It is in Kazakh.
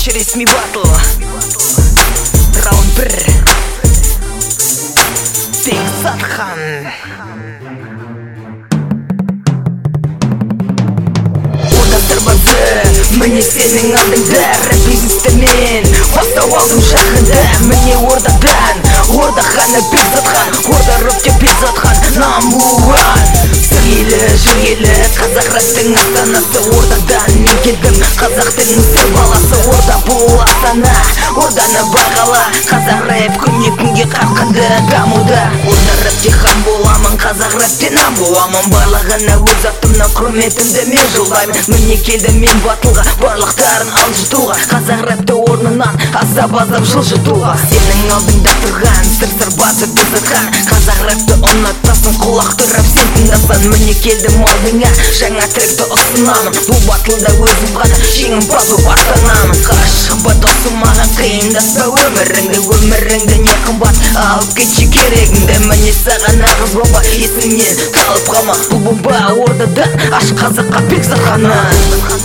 Бірінші ресми батл. Раунд 1. Бекзатхан. Міне сенің алдыңда рэп бизнесті мен бастау алдым жақында. Міне ордадан, ордаханы Бекзатхан, орда рэпте Бекзатхан No. 1. Сіргелі, жүргелі, қазақ рэптің астанасы. Ордадан мен келдім, қазақтың сыр баласы. Орда бұл астана, орданы бағала. Қазақ рэп күнне күнге қарқынды дамуда. Орда рэпте хан боламын, қазақ рэпте нам боламын. Барлығына өз атымнан құрметімді мен жолдаймын. Міне келдім мен батылға, барлықтарын алжытуға. Қазақ рэпті орнынан азап-азап жылжытуға. Сенің алдыңда тұрған сыр басы Бекзатхан. Қазақ рэпті ұнатасың, құлақты рэп сен тыңдасаң. Міне келдім алдыңа, жаңа тректі ұсынамын. Бұл батылда өзім ғана жеңімпаз боп аттанамын. Қашықпа досым, маған қиындаспа өміріңді не қымбат алып кетші керегіңді. Міне саған нағыз бомба, есіңнен қалып қалма. Бұл бомба ордадан аш қазаққа Бекзатханы.